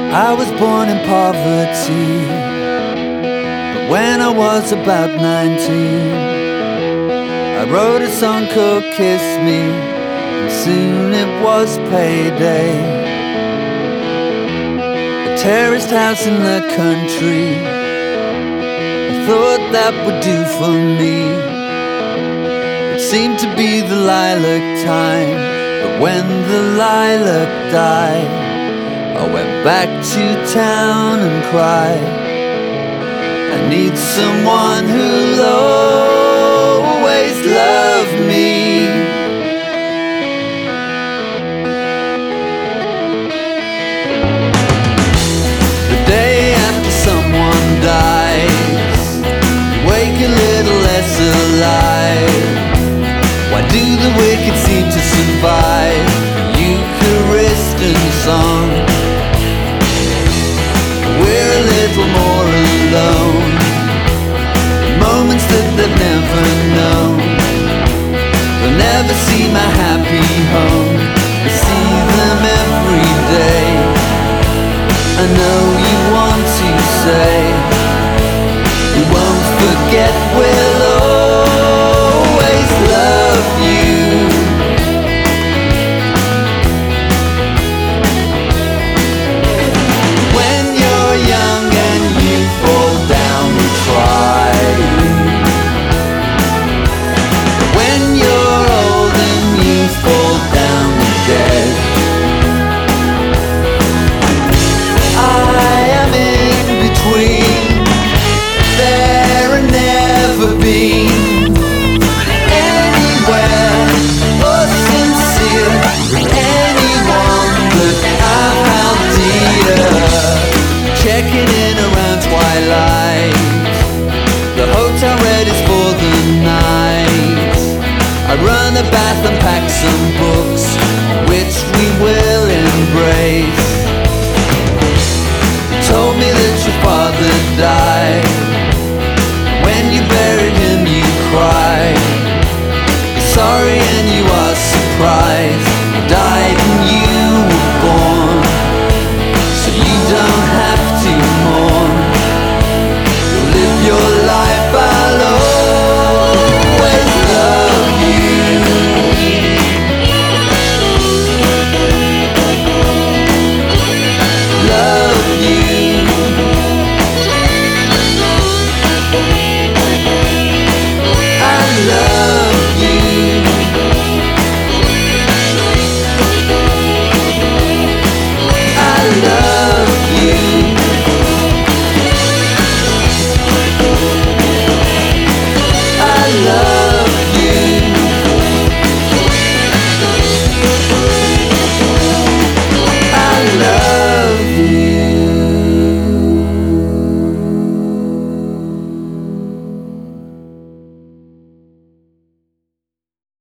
I was born in poverty, but when I was about 19, I wrote a song called Kiss Me, and soon it was payday. A terraced house in the country, I thought that would do for me. It seemed to be the lilac time, but when the lilac died, I went back to town and cried. I need someone who'll always love me. The day after someone dies, you wake a little less alive. Why do the wicked seem to survive? Eucharist and song, we're a little more alone. Moments that they've never known. They'll never see my happy home. I see them every day. I know you want to say we won't forget, we'll always love you. Checking in around twilight, the hotel ready for the night. I run a bath and pack some books, which we will embrace. You told me that your father died,